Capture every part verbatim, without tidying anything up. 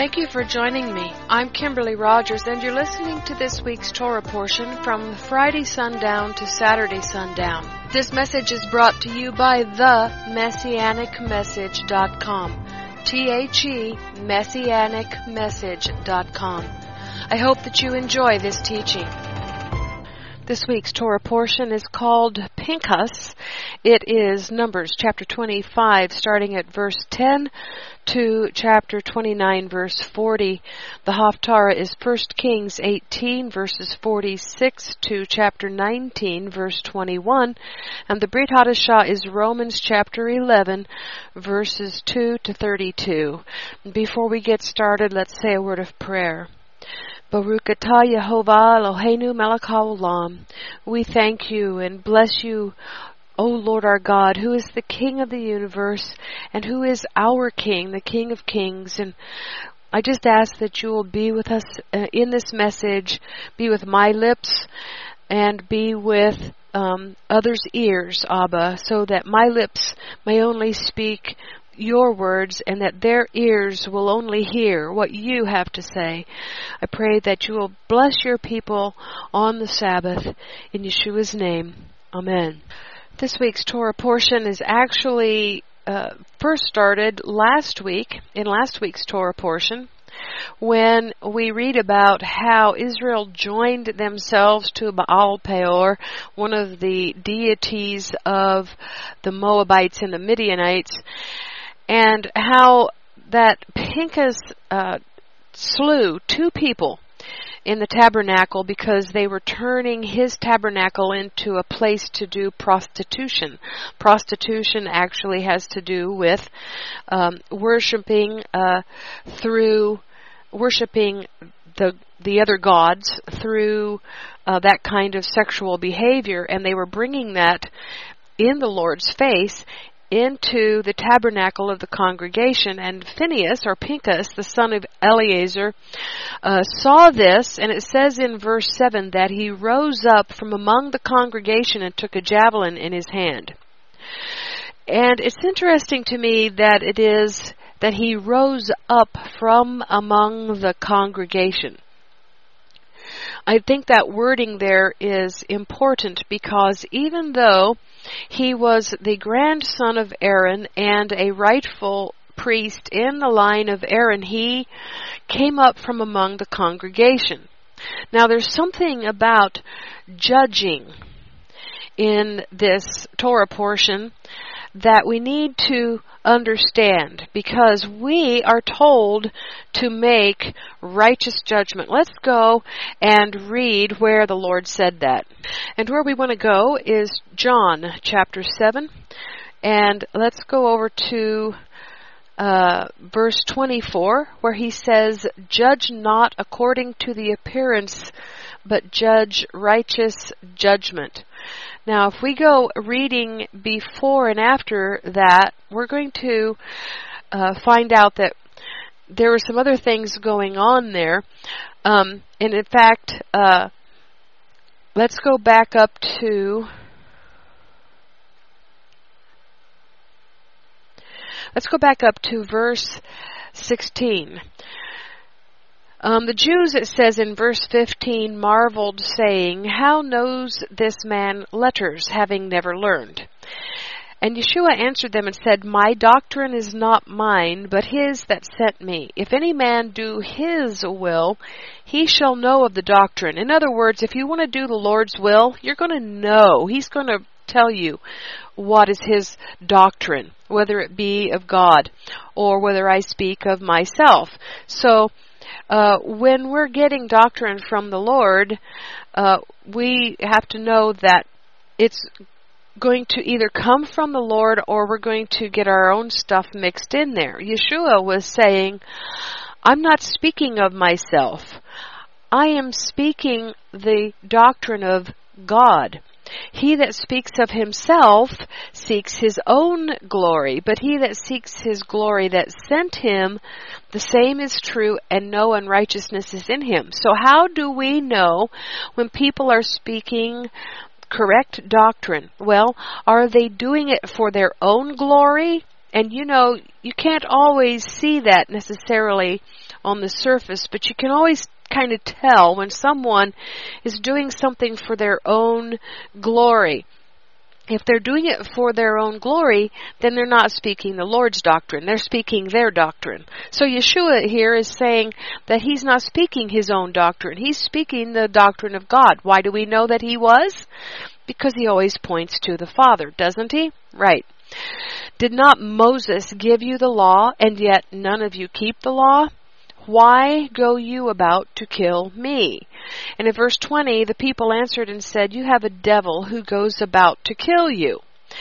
Thank you for joining me. I'm Kimberly Rogers, and you're listening to this week's Torah portion from Friday sundown to Saturday sundown. This message is brought to you by the messianic message dot com. T H E, messianic message dot com. I hope that you enjoy this teaching. This week's Torah portion is called Pinchas. It is Numbers chapter twenty-five, starting at verse ten to chapter twenty-nine, verse forty. The Haftarah is First Kings eighteen, verses forty-six to chapter nineteen, verse twenty-one. And the Brit Hadashah is Romans chapter eleven, verses two to thirty-two. Before we get started, let's say a word of prayer. Baruch atah Yehovah Eloheinu melech haolam. We thank you and bless you, O Lord our God, who is the King of the universe and who is our King, the King of kings. And I just ask that you will be with us uh, in this message, be with my lips, and be with um, others' ears, Abba, so that my lips may only speak your words and that their ears will only hear what you have to say. I pray that you will bless your people on the Sabbath in Yeshua's name. Amen. This week's Torah portion is actually uh, first started last week, in last week's Torah portion, when we read about how Israel joined themselves to Baal Peor, one of the deities of the Moabites and the Midianites, and how that Pinchas uh, slew two people in the tabernacle because they were turning his tabernacle into a place to do prostitution. Prostitution actually has to do with um, worshiping uh, through worshiping the the other gods through uh, that kind of sexual behavior, and they were bringing that in the Lord's face into the tabernacle of the congregation. And Phinehas, or Pinchas, the son of Eleazar, uh, saw this, and it says in verse seven that he rose up from among the congregation and took a javelin in his hand. And it's interesting to me that it is that he rose up from among the congregation. I think that wording there is important because even though he was the grandson of Aaron and a rightful priest in the line of Aaron, he came up from among the congregation. Now there's something about judging in this Torah portion that we need to understand, because we are told to make righteous judgment. Let's go and read where the Lord said that. And where we want to go is John chapter seven. And let's go over to uh, verse twenty-four, where he says, "Judge not according to the appearance, but judge righteous judgment." Now, if we go reading before and after that, we're going to uh, find out that there were some other things going on there. Um, and in fact, uh, let's go back up to... Let's go back up to verse sixteen. Um, the Jews, it says in verse fifteen, marveled, saying, "How knows this man letters, having never learned?" And Yeshua answered them and said, "My doctrine is not mine, but his that sent me. If any man do his will, he shall know of the doctrine." In other words, if you want to do the Lord's will, you're going to know. He's going to tell you what is his doctrine, whether it be of God or whether I speak of myself. So, Uh, when we're getting doctrine from the Lord, uh, we have to know that it's going to either come from the Lord or we're going to get our own stuff mixed in there. Yeshua was saying, I'm not speaking of myself. I am speaking the doctrine of God. He that speaks of himself seeks his own glory, but he that seeks his glory that sent him, the same is true, and no unrighteousness is in him. So how do we know when people are speaking correct doctrine? Well, are they doing it for their own glory? And you know, you can't always see that necessarily on the surface, but you can always kind of tell when someone is doing something for their own glory. If they're doing it for their own glory, then they're not speaking the Lord's doctrine. They're speaking their doctrine. So Yeshua here is saying that he's not speaking his own doctrine. He's speaking the doctrine of God. Why do we know that he was? Because he always points to the Father, doesn't he? Right. Did not Moses give you the law, and yet none of you keep the law? Why go you about to kill me? And in verse twenty, the people answered and said, you have a devil who goes about to kill you.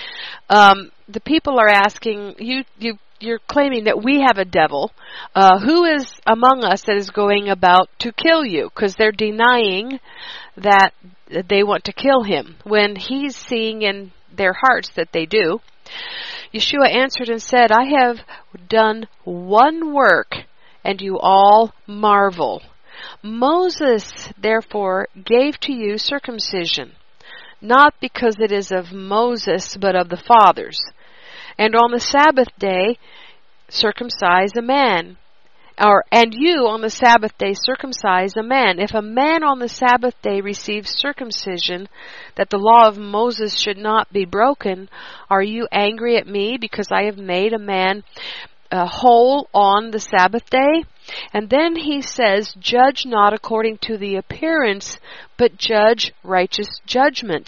Um, the people are asking, you, you, you're claiming that we have a devil. Uh, who is among us that is going about to kill you? Because they're denying that they want to kill him when he's seeing in their hearts that they do. Yeshua answered and said, I have done one work, and you all marvel. Moses, therefore, gave to you circumcision, not because it is of Moses, but of the fathers. And on the Sabbath day, circumcise a man. Or, and you on the Sabbath day circumcise a man. If a man on the Sabbath day receives circumcision, that the law of Moses should not be broken, are you angry at me because I have made a man uh, whole on the Sabbath day? And then he says, judge not according to the appearance, but judge righteous judgment.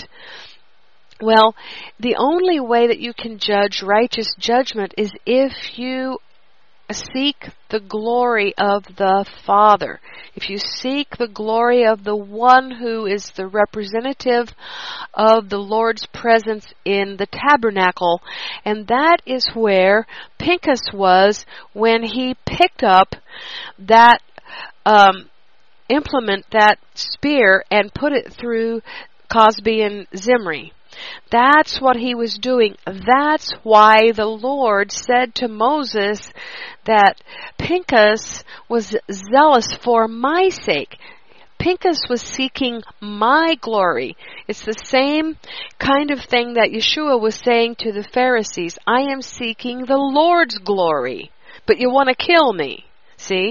Well, the only way that you can judge righteous judgment is if you seek the glory of the Father. If you seek the glory of the one who is the representative of the Lord's presence in the tabernacle. And that is where Pinchas was when he picked up that um, implement, that spear, and put it through Cosbi and Zimri. That's what he was doing. That's why the Lord said to Moses that Pinchas was zealous for my sake. Pinchas was seeking my glory. It's the same kind of thing that Yeshua was saying to the Pharisees. I am seeking the Lord's glory, but you want to kill me. See?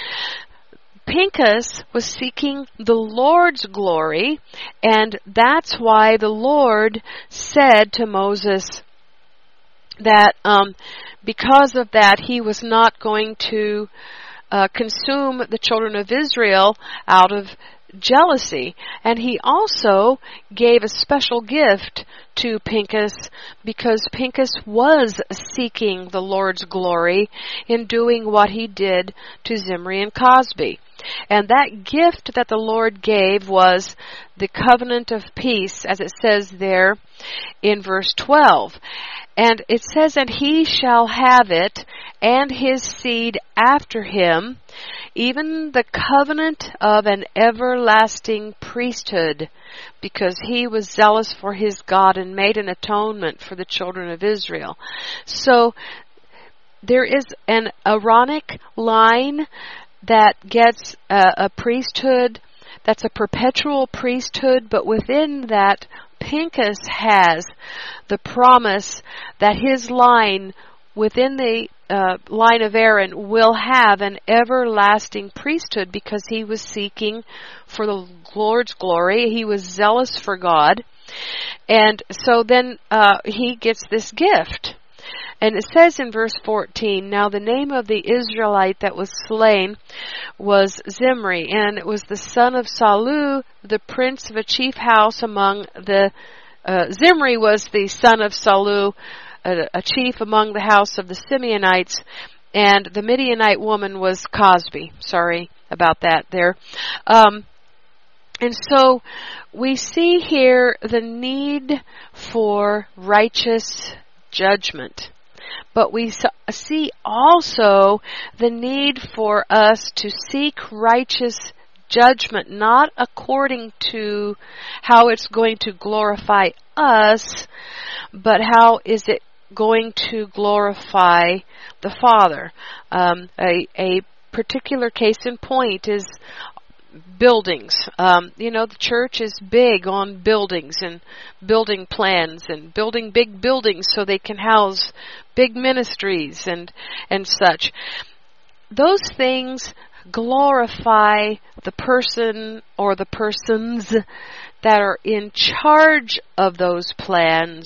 Pinchas was seeking the Lord's glory, and that's why the Lord said to Moses that um, because of that he was not going to uh, consume the children of Israel out of jealousy. And he also gave a special gift to Pinchas because Pinchas was seeking the Lord's glory in doing what he did to Zimri and Cosbi. And that gift that the Lord gave was the covenant of peace, as it says there in verse twelve. And it says, and he shall have it, and his seed after him, even the covenant of an everlasting priesthood, because he was zealous for his God and made an atonement for the children of Israel. So there is an Aaronic line that gets a, a priesthood, that's a perpetual priesthood, but within that, Pinchas has the promise that his line, within the uh, line of Aaron, will have an everlasting priesthood because he was seeking for the Lord's glory. He was zealous for God. And so then uh, he gets this gift. And it says in verse fourteen, now the name of the Israelite that was slain was Zimri, and it was the son of Salu, the prince of a chief house among the, uh, Zimri was the son of Salu, a, a chief among the house of the Simeonites, and the Midianite woman was Cosbi. Sorry about that there. Um, and so we see here the need for righteous judgment. But we see also the need for us to seek righteous judgment, not according to how it's going to glorify us, but how is it going to glorify the Father. Um, a, a particular case in point is buildings. Um, you know, the church is big on buildings and building plans and building big buildings so they can house big ministries and and such. Those things glorify the person or the persons that are in charge of those plans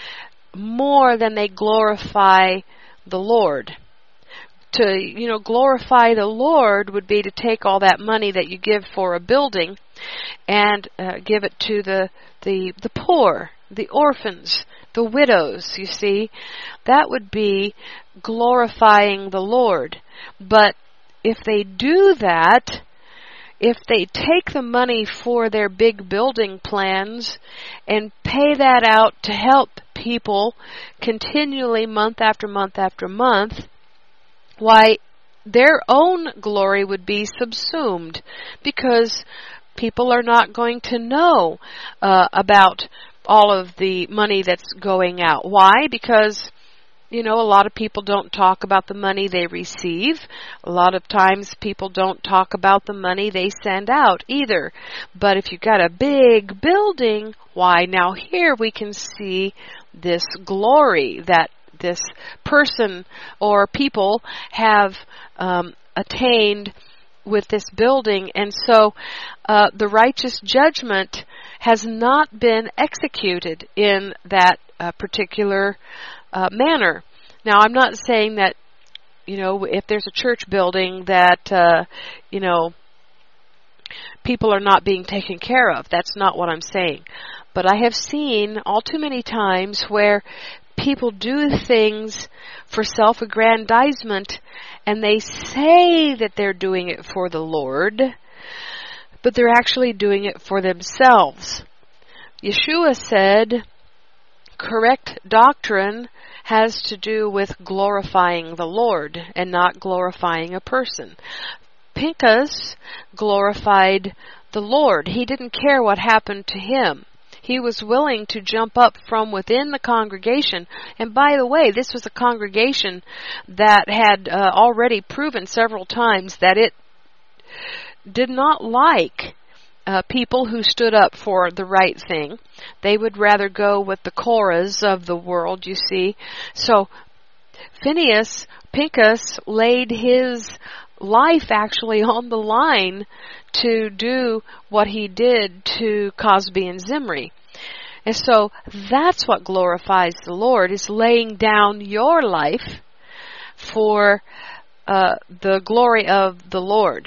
more than they glorify the Lord. To, you know, glorify the Lord would be to take all that money that you give for a building and uh, give it to the, the the poor, the orphans, the widows, you see. That would be glorifying the Lord. But if they do that, if they take the money for their big building plans and pay that out to help people continually month after month after month, why, their own glory would be subsumed, because people are not going to know uh, about all of the money that's going out. Why? Because, you know, a lot of people don't talk about the money they receive. A lot of times people don't talk about the money they send out either. But if you've got a big building, why, now here we can see this glory that this person or people have um, attained with this building. And so uh, the righteous judgment has not been executed in that uh, particular uh, manner. Now, I'm not saying that, you know, if there's a church building that, uh, you know, people are not being taken care of. That's not what I'm saying. But I have seen all too many times where people do things for self-aggrandizement, and they say that they're doing it for the Lord, but they're actually doing it for themselves. Yeshua said, correct doctrine has to do with glorifying the Lord and not glorifying a person. Pinchas glorified the Lord. He didn't care what happened to him. He was willing to jump up from within the congregation. And by the way, this was a congregation that had uh, already proven several times that it did not like uh, people who stood up for the right thing. They would rather go with the Korahs of the world, you see. So Phineas, Pinchas laid his life actually on the line to do what he did to Cosby and Zimri. And so that's what glorifies the Lord, is laying down your life for uh, the glory of the Lord.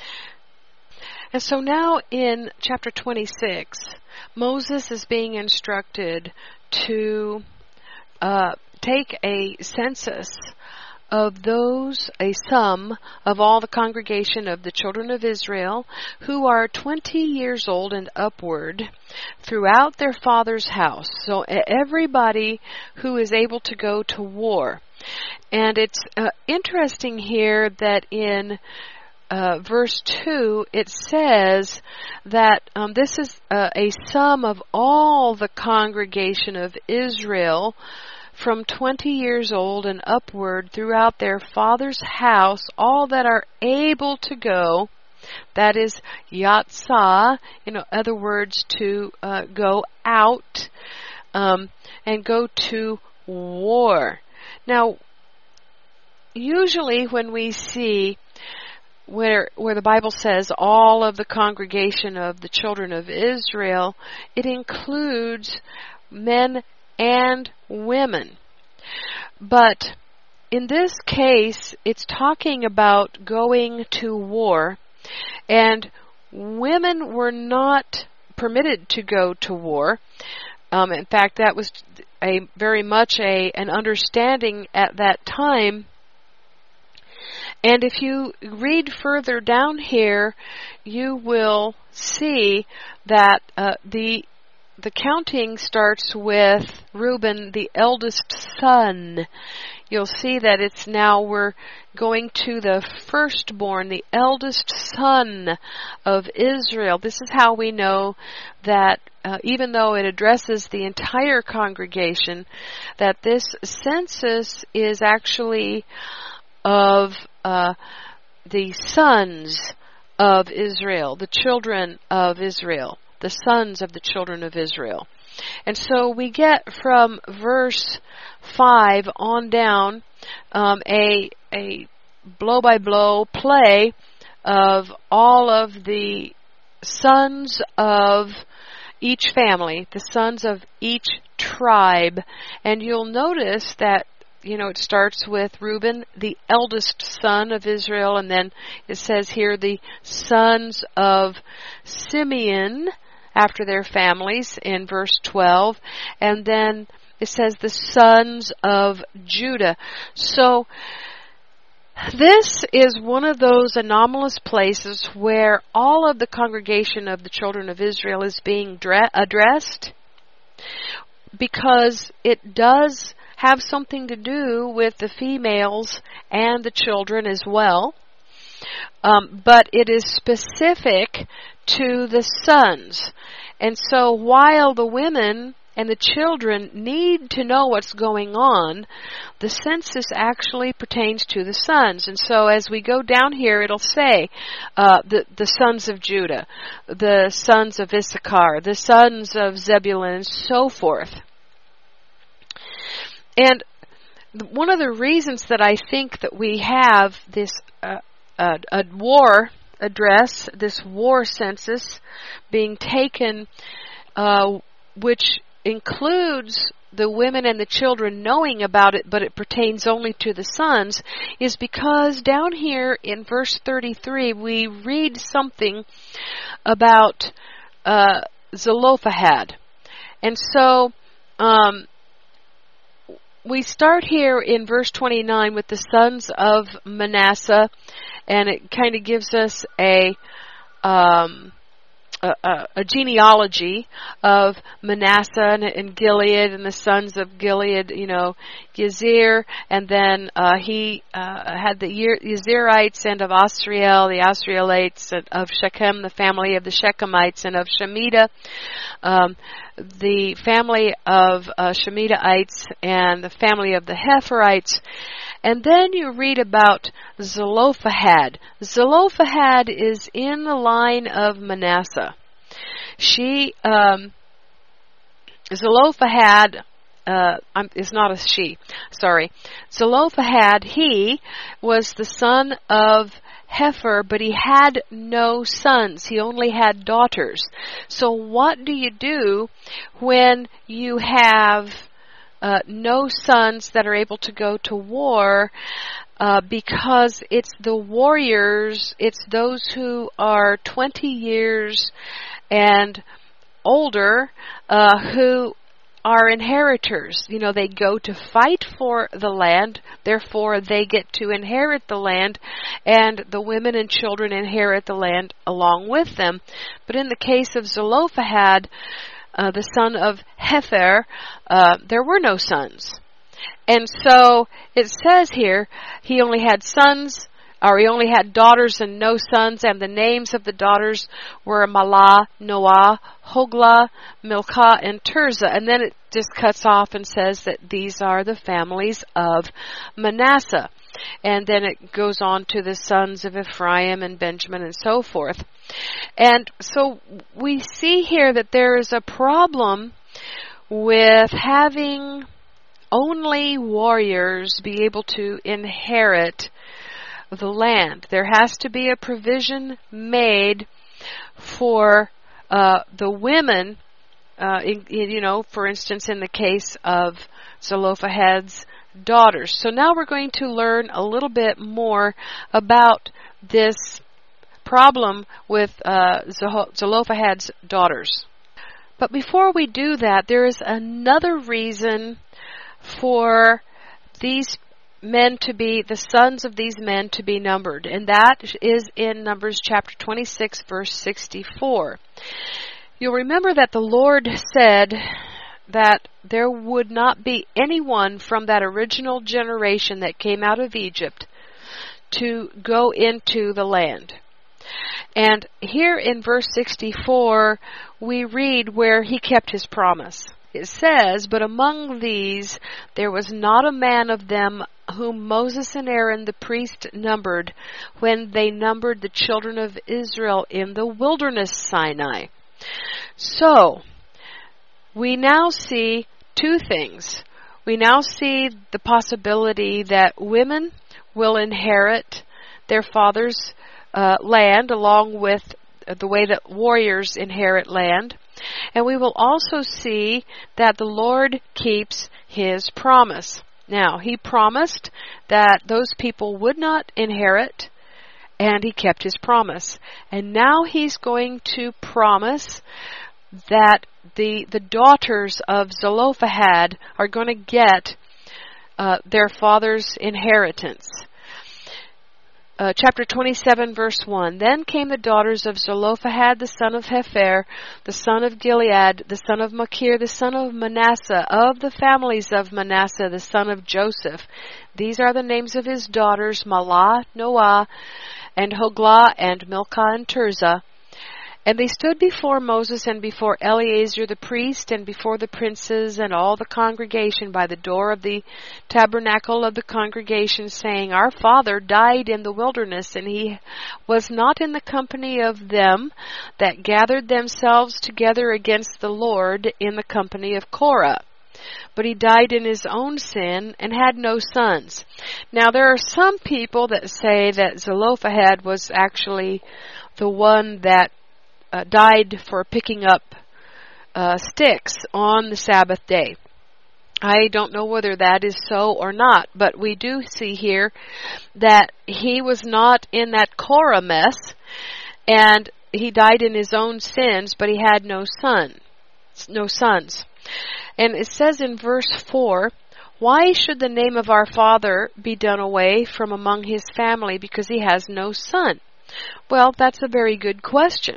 And so now in chapter twenty-six, Moses is being instructed to uh, take a census of those, a sum of all the congregation of the children of Israel who are twenty years old and upward throughout their father's house. So everybody who is able to go to war. And it's uh, interesting here that in uh, verse two it says that um, this is uh, a sum of all the congregation of Israel from twenty years old and upward throughout their father's house, all that are able to go. That is yatsah, in other words, to uh, go out um, and go to war. Now, usually when we see where where the Bible says all of the congregation of the children of Israel, it includes men and women. But in this case, it's talking about going to war, and women were not permitted to go to war. Um, in fact, that was a very much a an understanding at that time. And if you read further down here, you will see that uh, the The counting starts with Reuben, the eldest son. You'll see that it's now we're going to the firstborn, the eldest son of Israel. This is how we know that uh, even though it addresses the entire congregation, that this census is actually of uh, the sons of Israel, the children of Israel. The sons of the children of Israel. And so we get from verse five on down um, a a blow-by-blow play of all of the sons of each family, the sons of each tribe. And you'll notice that, you know, it starts with Reuben, the eldest son of Israel, and then it says here the sons of Simeon after their families in verse twelve, and then it says the sons of Judah. So this is one of those anomalous places where all of the congregation of the children of Israel is being dre- addressed, because it does have something to do with the females and the children as well. Um, but it is specific to the sons. And so while the women and the children need to know what's going on, the census actually pertains to the sons. And so as we go down here, it'll say uh, the, the sons of Judah, the sons of Issachar, the sons of Zebulun, and so forth. And one of the reasons that I think that we have this uh, uh, a war address, this war census being taken, uh, which includes the women and the children knowing about it, but it pertains only to the sons, is because down here in verse thirty-three we read something about uh, Zelophehad. And so um, we start here in verse twenty-nine with the sons of Manasseh, and it kind of gives us a um, A, a, a genealogy of Manasseh and, and Gilead, and the sons of Gilead, you know, Gezir, and then uh, he uh, had the Gezirites, and of Asriel, the Asrielites, and of Shechem, the family of the Shechemites, and of Shemida, um, the family of uh, Shemidaites, and the family of the Hepherites. And then you read about Zelophehad. Zelophehad is in the line of Manasseh. She, um, Zelophehad, uh, is not a she, sorry. Zelophehad, he was the son of Hefer, but he had no sons. He only had daughters. So what do you do when you have Uh, no sons that are able to go to war, uh, because it's the warriors, it's those who are twenty years and older, uh, who are inheritors. You know, they go to fight for the land, therefore they get to inherit the land, and the women and children inherit the land along with them. But in the case of Zelophehad, Uh, the son of Hefer, uh, there were no sons. And so it says here, he only had sons, or he only had daughters and no sons, and the names of the daughters were Mahlah, Noah, Hoglah, Milcah, and Tirzah. And then it just cuts off and says that these are the families of Manasseh. And then it goes on to the sons of Ephraim and Benjamin and so forth. And so we see here that there is a problem with having only warriors be able to inherit the land. There has to be a provision made for uh, the women, uh, in, you know, for instance, in the case of Zelophehad's daughters. So now we're going to learn a little bit more about this problem with uh, Zelophehad's daughters. But before we do that, there is another reason for these men to be, the sons of these men to be numbered, and that is in Numbers chapter twenty-six, verse sixty-four. You'll remember that the Lord said that there would not be anyone from that original generation that came out of Egypt to go into the land. And here in verse sixty-four, we read where he kept his promise. It says, "But among these there was not a man of them whom Moses and Aaron the priest numbered when they numbered the children of Israel in the wilderness Sinai." So, we now see two things. We now see the possibility that women will inherit their father's uh, land along with the way that warriors inherit land. And we will also see that the Lord keeps His promise. Now, He promised that those people would not inherit, and He kept His promise. And now He's going to promise that the the daughters of Zelophehad are going to get uh, their father's inheritance. Uh, chapter twenty-seven, verse one. Then came the daughters of Zelophehad, the son of Hepher, the son of Gilead, the son of Machir, the son of Manasseh, of the families of Manasseh, the son of Joseph. These are the names of his daughters, Mahlah, Noah, and Hoglah, and Milcah, and Tirzah. And they stood before Moses and before Eleazar the priest and before the princes and all the congregation by the door of the tabernacle of the congregation, saying, Our father died in the wilderness, and he was not in the company of them that gathered themselves together against the Lord in the company of Korah. But he died in his own sin and had no sons. Now there are some people that say that Zelophehad was actually the one that Uh, died for picking up uh, sticks on the Sabbath day. I don't know whether that is so or not, but we do see here that he was not in that Korah mess, and he died in his own sins, but he had no son, no sons. And it says in verse four, Why should the name of our father be done away from among his family because he has no son? Well, that's a very good question.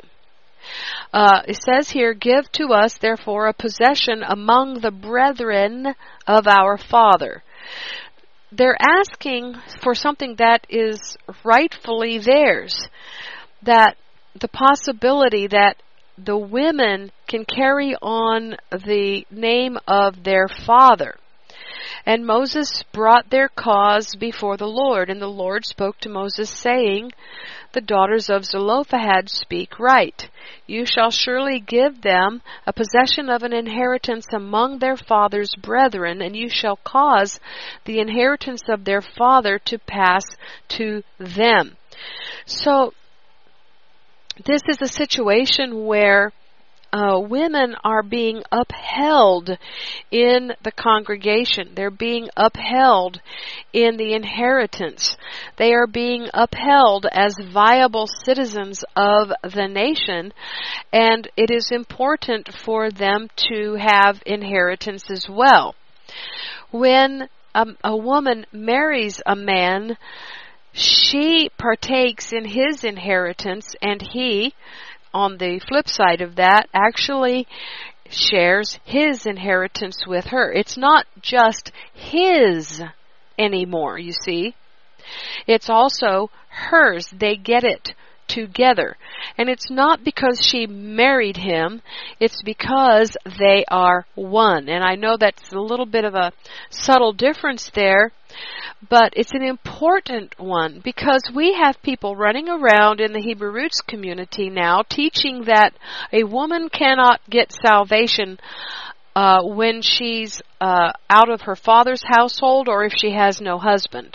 Uh, it says here, Give to us, therefore, a possession among the brethren of our father. They're asking for something that is rightfully theirs, that the possibility that the women can carry on the name of their father. And Moses brought their cause before the Lord, and the Lord spoke to Moses, saying, The daughters of Zelophehad speak right. You shall surely give them a possession of an inheritance among their father's brethren, and you shall cause the inheritance of their father to pass to them. So, this is a situation where Uh, women are being upheld in the congregation. They're being upheld in the inheritance. They are being upheld as viable citizens of the nation, and it is important for them to have inheritance as well. When um, a woman marries a man, she partakes in his inheritance, and he, on the flip side of that, actually shares his inheritance with her. It's not just his anymore, you see. It's also hers. They get it together. And it's not because she married him, it's because they are one. And I know that's a little bit of a subtle difference there, but it's an important one, because we have people running around in the Hebrew Roots community now teaching that a woman cannot get salvation uh, when she's uh, out of her father's household or if she has no husband.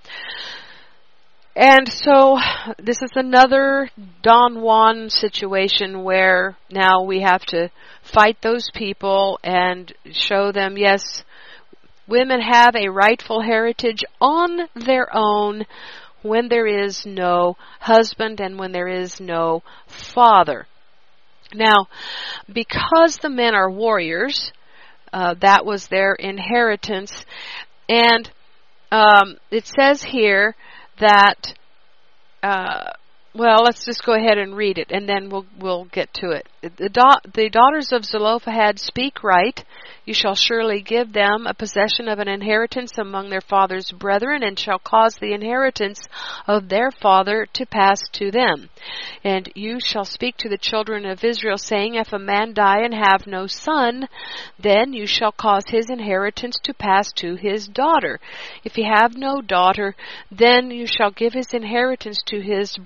And so this is another Don Juan situation where now we have to fight those people and show them, yes, women have a rightful heritage on their own when there is no husband and when there is no father. Now, because the men are warriors, uh, that was their inheritance. And um, it says here that, uh, well, let's just go ahead and read it, and then we'll we'll get to it. The, da- the daughters of Zelophehad speak right. You shall surely give them a possession of an inheritance among their father's brethren, and shall cause the inheritance of their father to pass to them. And you shall speak to the children of Israel, saying, If a man die and have no son, then you shall cause his inheritance to pass to his daughter. If he have no daughter, then you shall give his inheritance to his brethren.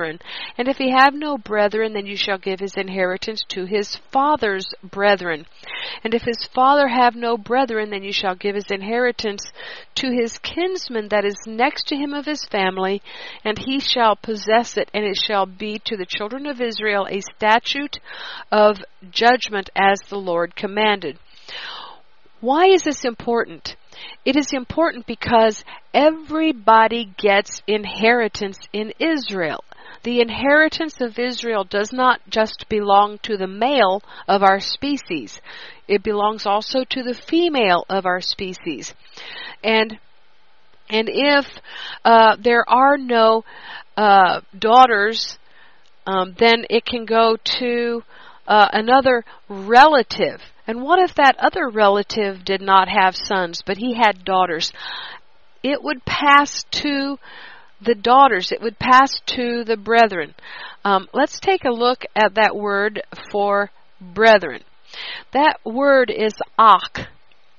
brethren. And if he have no brethren, then you shall give his inheritance to his father's brethren. And if his father have no brethren, then you shall give his inheritance to his kinsman that is next to him of his family, and he shall possess it, and it shall be to the children of Israel a statute of judgment as the Lord commanded. Why is this important? It is important because everybody gets inheritance in Israel. The inheritance of Israel does not just belong to the male of our species. It belongs also to the female of our species. And and if uh, there are no uh, daughters, um, then it can go to uh, another relative. And what if that other relative did not have sons, but he had daughters? It would pass to the daughters. It would pass to the brethren. Um, let's take a look at that word for brethren. That word is ach,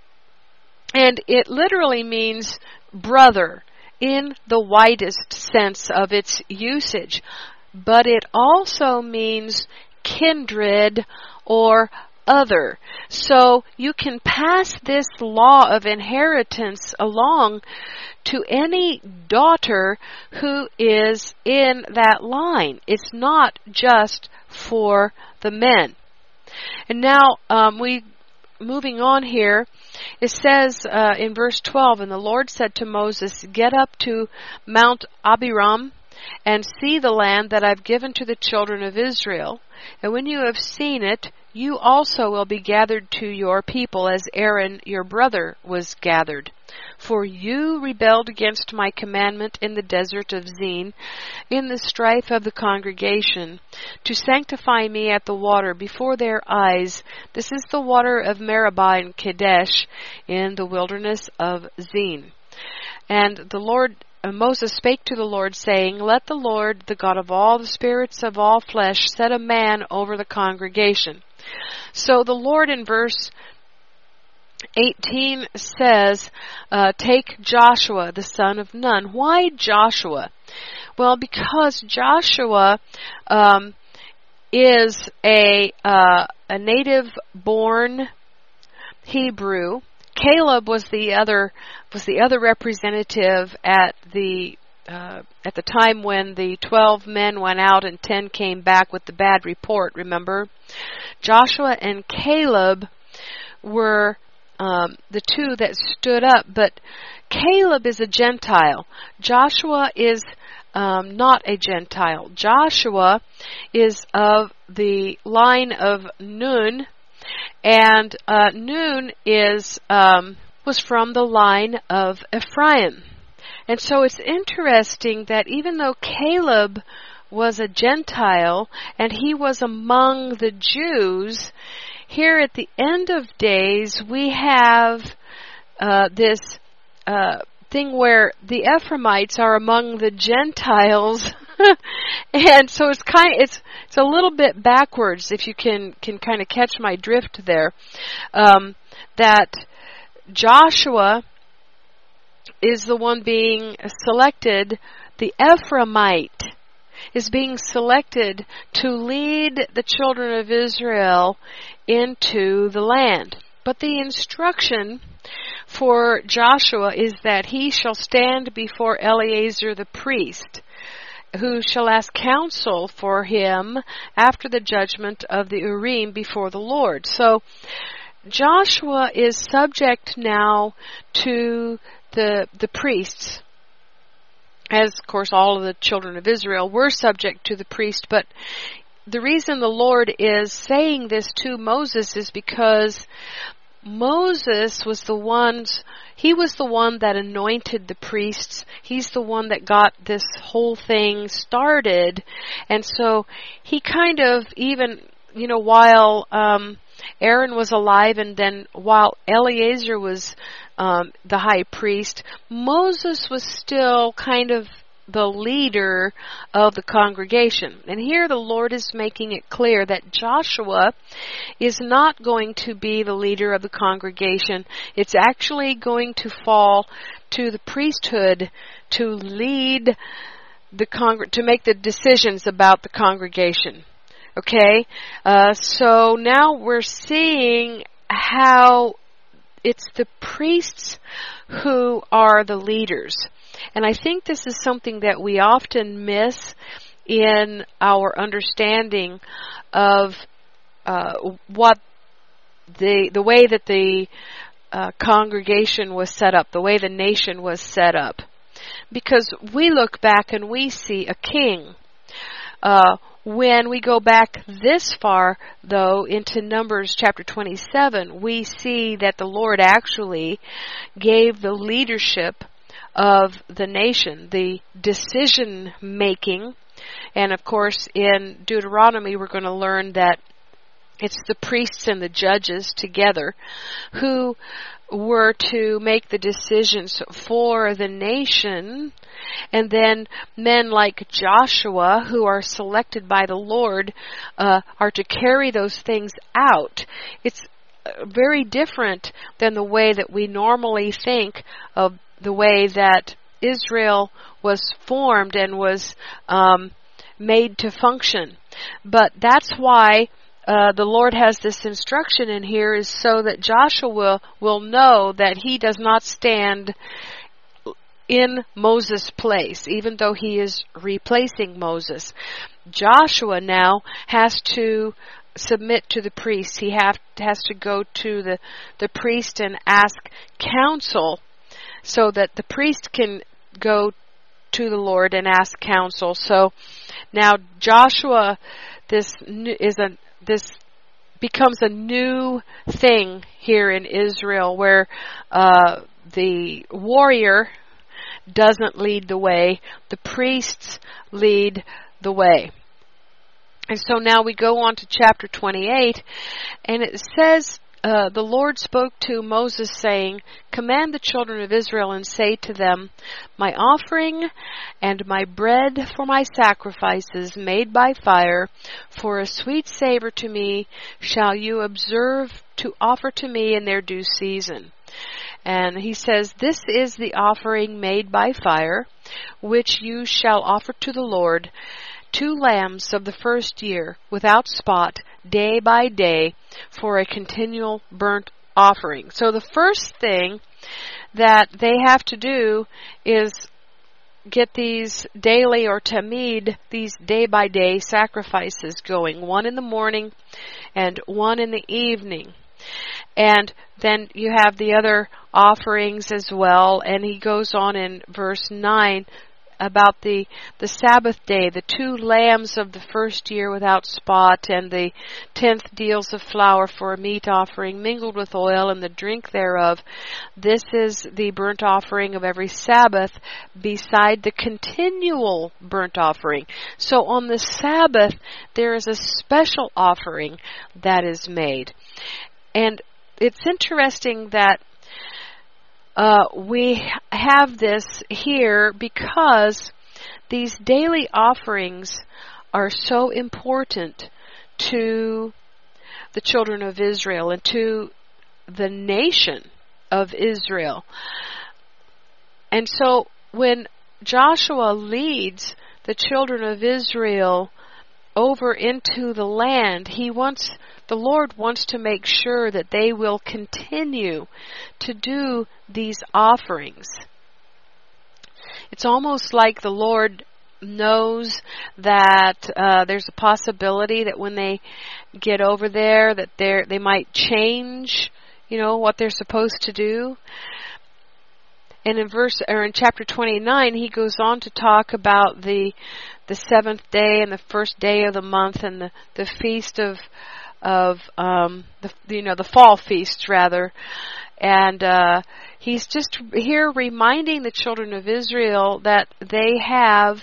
and it literally means brother in the widest sense of its usage. But it also means kindred or other. So you can pass this law of inheritance along to any daughter who is in that line. It's not just for the men. And now um, we, moving on here, it says uh, in verse twelve, and the Lord said to Moses, get up to Mount Abiram and see the land that I've given to the children of Israel. And when you have seen it, you also will be gathered to your people as Aaron your brother was gathered. For you rebelled against my commandment in the desert of Zin, in the strife of the congregation, to sanctify me at the water before their eyes. This is the water of Meribah and Kadesh in the wilderness of Zin. And the Lord And Moses spake to the Lord, saying, let the Lord, the God of all the spirits of all flesh, set a man over the congregation. So the Lord in verse eighteen says, uh, take Joshua, the son of Nun. Why Joshua? Well, because Joshua um, is a, uh, a native-born Hebrew. Caleb was the other was the other representative at the uh, at the time when the twelve men went out and ten came back with the bad report. Remember, Joshua and Caleb were um, the two that stood up. But Caleb is a Gentile. Joshua is um, not a Gentile. Joshua is of the line of Nun. And uh, Nun is um, was from the line of Ephraim. And so it's interesting that even though Caleb was a Gentile and he was among the Jews, here at the end of days we have uh, this uh, thing where the Ephraimites are among the Gentiles. And so it's kind of, it's it's a little bit backwards, if you can can kind of catch my drift there. Um, that Joshua is the one being selected. The Ephraimite is being selected to lead the children of Israel into the land. But the instruction for Joshua is that he shall stand before Eleazar the priest, who shall ask counsel for him after the judgment of the Urim before the Lord. So Joshua is subject now to the the priests, as of course all of the children of Israel were subject to the priest. But the reason the Lord is saying this to Moses is because Moses was the ones, he was the one that anointed the priests. He's the one that got this whole thing started. And so he kind of, even, you know, while um, Aaron was alive and then while Eleazar was um, the high priest, Moses was still kind of the leader of the congregation. And here the Lord is making it clear that Joshua is not going to be the leader of the congregation. It's actually going to fall to the priesthood to lead the congr- to make the decisions about the congregation. Okay, uh, so now we're seeing how it's the priests who are the leaders. And I think this is something that we often miss in our understanding of uh, what the the way that the uh, congregation was set up, the way the nation was set up. Because we look back and we see a king. Uh, when we go back this far, though, into Numbers chapter twenty-seven, we see that the Lord actually gave the leadership of the nation, the decision making. And of course, in Deuteronomy, we're going to learn that it's the priests and the judges together who were to make the decisions for the nation, and then men like Joshua, who are selected by the Lord, uh, are to carry those things out. It's very different than the way that we normally think of the way that Israel was formed and was um, made to function. But that's why Uh, the Lord has this instruction in here, is so that Joshua will, will know that he does not stand in Moses' place, even though he is replacing Moses. Joshua now has to submit to the priest. He have, has to go to the, the priest and ask counsel, so that the priest can go to the Lord and ask counsel. So now Joshua, this is a This becomes a new thing here in Israel, where uh, the warrior doesn't lead the way, the priests lead the way. And so now we go on to chapter twenty-eight, and it says, uh, the Lord spoke to Moses, saying, "Command the children of Israel and say to them, my offering and my bread for my sacrifices made by fire, for a sweet savor to me, shall you observe to offer to me in their due season." And he says, "This is the offering made by fire, which you shall offer to the Lord, two lambs of the first year, without spot, day by day, for a continual burnt offering." So the first thing that they have to do is get these daily, or tamid, these day-by-day sacrifices going, one in the morning and one in the evening. And then you have the other offerings as well, and he goes on in verse nine about the the Sabbath day, the two lambs of the first year without spot, and the tenth deals of flour for a meat offering mingled with oil, and the drink thereof. This is the burnt offering of every Sabbath, beside the continual burnt offering. So on the Sabbath, there is a special offering that is made. And it's interesting that Uh, we have this here because these daily offerings are so important to the children of Israel and to the nation of Israel. And so when Joshua leads the children of Israel over into the land, he wants The Lord wants to make sure that they will continue to do these offerings. It's almost like the Lord knows that uh, there's a possibility that when they get over there, that they they might change, you know, what they're supposed to do. And in verse or in chapter twenty-nine, he goes on to talk about the the seventh day and the first day of the month, and the, the feast of of um the you know the fall feasts rather. And uh he's just here reminding the children of Israel that they have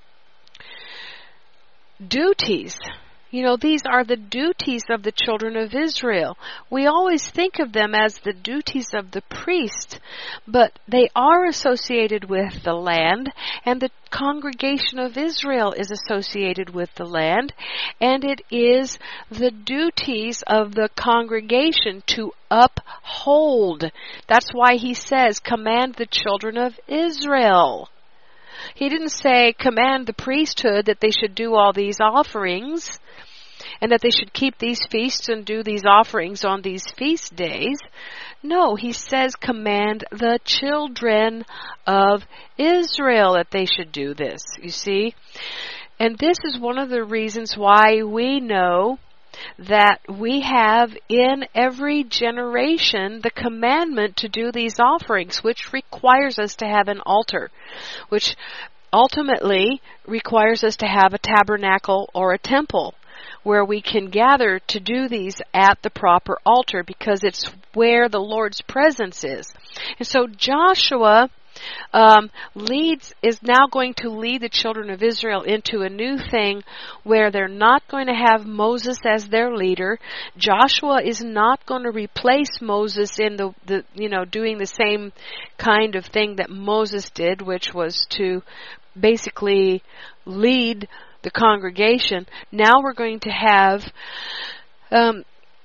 duties. You know, these are the duties of the children of Israel. We always think of them as the duties of the priest, but they are associated with the land, and the congregation of Israel is associated with the land, and it is the duties of the congregation to uphold. That's why he says, "Command the children of Israel." He didn't say command the priesthood that they should do all these offerings and that they should keep these feasts and do these offerings on these feast days. No, he says command the children of Israel that they should do this, you see. And this is one of the reasons why we know that we have in every generation the commandment to do these offerings, which requires us to have an altar, which ultimately requires us to have a tabernacle or a temple where we can gather to do these at the proper altar, because it's where the Lord's presence is. And so Joshua um, leads is now going to lead the children of Israel into a new thing where they're not going to have Moses as their leader. Joshua is not going to replace Moses in the, the you know doing the same kind of thing that Moses did, which was to basically lead the congregation. Now we're going to have um,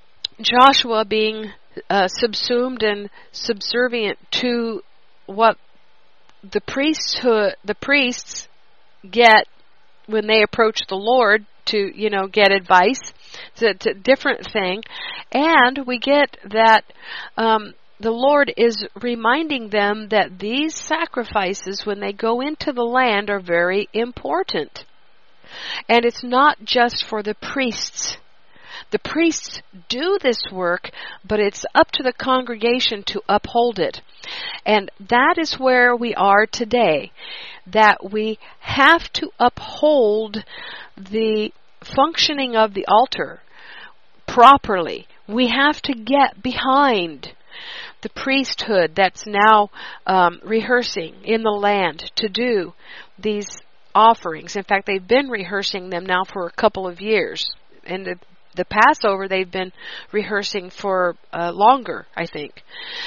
Joshua being uh, subsumed and subservient to what the priesthood, the priests get when they approach the Lord to, you know, get advice. It's a, it's a different thing. And we get that um, the Lord is reminding them that these sacrifices, when they go into the land, are very important. And it's not just for the priests. The priests do this work, but it's up to the congregation to uphold it. And that is where we are today, that we have to uphold the functioning of the altar properly. We have to get behind the priesthood that's now um, rehearsing in the land to do these offerings. In fact, they've been rehearsing them now for a couple of years. And the, the Passover they've been rehearsing for uh, longer, I think.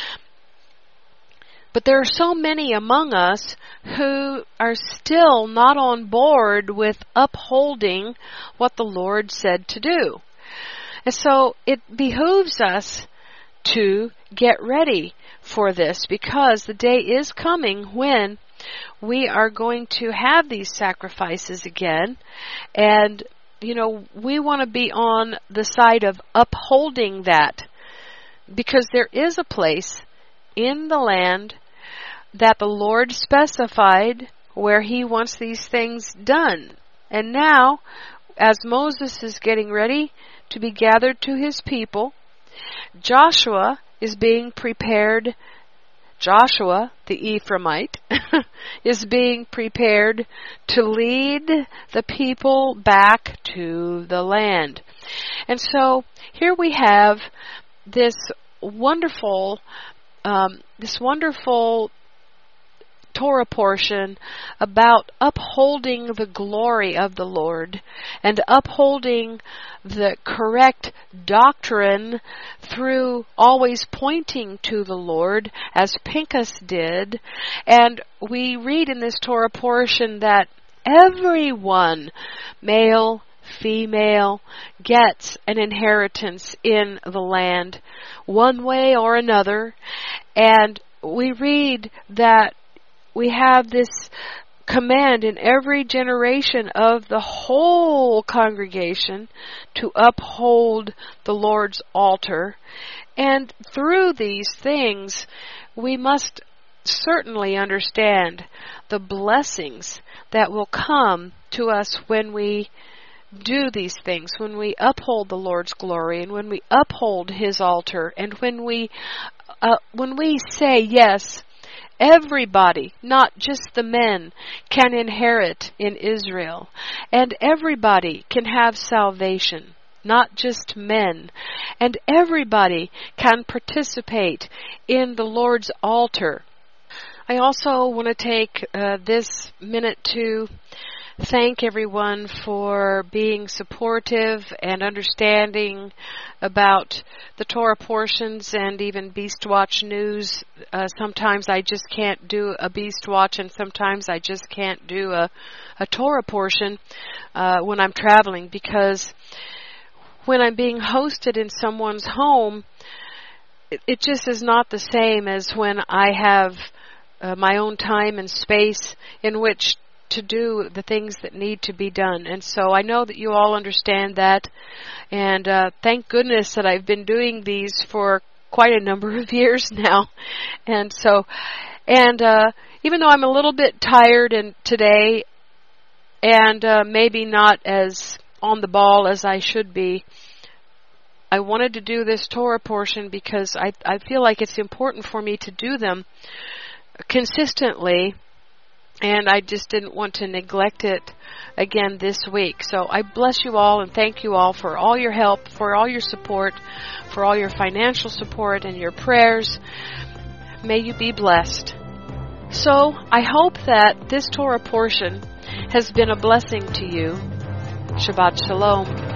But there are so many among us who are still not on board with upholding what the Lord said to do. And so it behooves us to get ready for this, because the day is coming when we are going to have these sacrifices again. And, you know, we want to be on the side of upholding that, because there is a place in the land that the Lord specified where He wants these things done. And now, as Moses is getting ready to be gathered to his people, Joshua is being prepared. Joshua, the Ephraimite, is being prepared to lead the people back to the land. And so here we have this wonderful, um, this wonderful Torah portion about upholding the glory of the Lord and upholding the correct doctrine through always pointing to the Lord, as Pinchas did. And we read in this Torah portion that everyone, male, female, gets an inheritance in the land, one way or another. And we read that we have this command in every generation of the whole congregation to uphold the Lord's altar. And through these things, we must certainly understand the blessings that will come to us when we do these things, when we uphold the Lord's glory, and when we uphold His altar, and when we uh, when we say, yes, everybody, not just the men, can inherit in Israel. And everybody can have salvation, not just men. And everybody can participate in the Lord's altar. I also want to take uh, this minute to thank everyone for being supportive and understanding about the Torah portions and even Beast Watch news. Uh, sometimes I just can't do a Beast Watch, and sometimes I just can't do a, a Torah portion uh, when I'm traveling, because when I'm being hosted in someone's home, it, it just is not the same as when I have uh, my own time and space in which to do the things that need to be done. And so I know that you all understand that. And uh, thank goodness that I've been doing these for quite a number of years now. And so, and uh, even though I'm a little bit tired and today, and uh, maybe not as on the ball as I should be, I wanted to do this Torah portion because I, I feel like it's important for me to do them consistently, and I just didn't want to neglect it again this week. So I bless you all and thank you all for all your help, for all your support, for all your financial support and your prayers. May you be blessed. So I hope that this Torah portion has been a blessing to you. Shabbat Shalom.